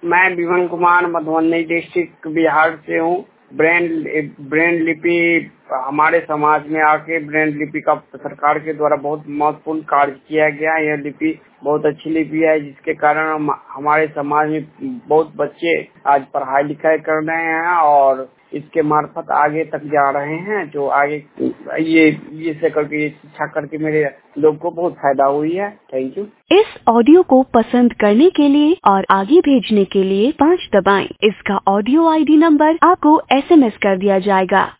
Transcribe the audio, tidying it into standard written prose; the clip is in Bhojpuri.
मैं विमल कुमार मधुबनी डिस्ट्रिक्ट बिहार से हूँ। ब्रेन लिपि हमारे समाज में आके ब्रेन लिपि का सरकार के द्वारा बहुत महत्वपूर्ण कार्य किया गया। यह लिपि बहुत अच्छी लिपि है, जिसके कारण हमारे समाज में बहुत बच्चे आज पढ़ाई लिखाई कर रहे हैं और इसके मार्फत आगे तक जा रहे हैं। जो आगे ये से करके शिक्षा करके मेरे लोग को बहुत फायदा हुई है। Thank you. इस ऑडियो को पसंद करने के लिए और आगे भेजने के लिए 5 दबाएं। इसका ऑडियो ID नंबर आपको SMS कर दिया जाएगा।